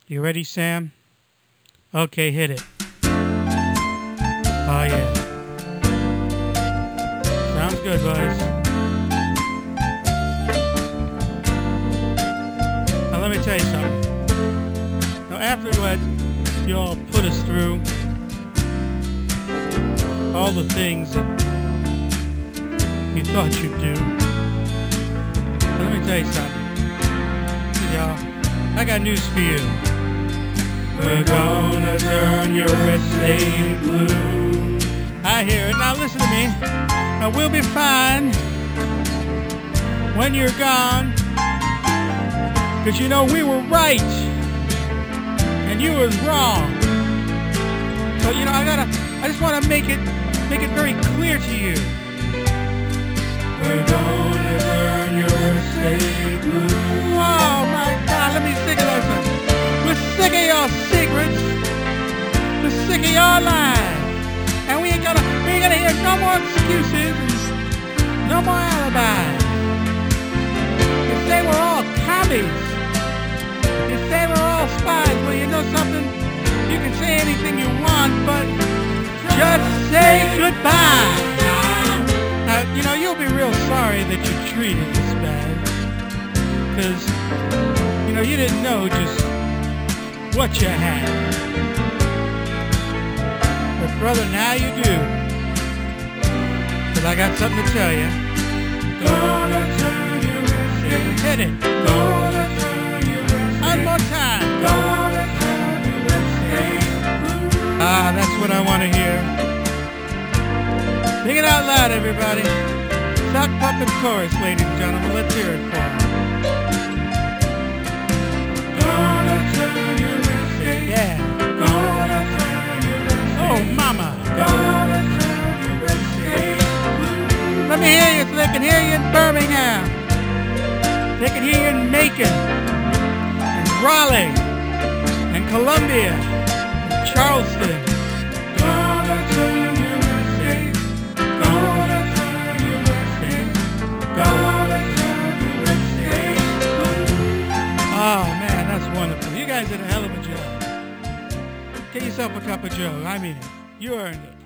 You ready, Sam? Okay, hit it. Oh, yeah. Sounds good, boys. Now, let me tell you something. Now, after what you all put us through, all the things that you thought you'd do, let me tell you something. Y'all, I got news for you. We're gonna turn your estate blue. I hear it. Now listen to me. Now we'll be fine when you're gone. Cause you know we were right and you was wrong. So you know I just wanna make it very clear to you. We're gonna turn your estate blue. Oh my God, let me sing it over. We're sick of your secrets. We're sick of your lies. And we ain't gonna hear no more excuses, no more alibis. You say we're all commies. You say we're all spies. Well, you know something? You can say anything you want, but just say goodbye. Now, you know, you'll be real sorry that you treated us bad. Because, you know, you didn't know just what you had. But, brother, now you do. Because I got something to tell you. Gonna turn you insane. Hit it. Gonna turn you insane. One more time. Gonna turn you insane. Ah, that's what I want to hear. Sing it out loud, everybody. Sock puppet chorus, ladies and gentlemen. Let's hear it for them. Gonna turn you insane. Yeah. Gonna turn you insane. Oh, mama. Gonna turn you insane. Let me hear you so they can hear you in Birmingham. They can hear you in Macon, and Raleigh, and Columbia, and Charleston. Gonna turn you insane. Gonna turn you insane. Gonna turn you insane. Oh man, that's wonderful. You guys did a hell of a job. Get yourself a cup of joe. I mean, you earned it.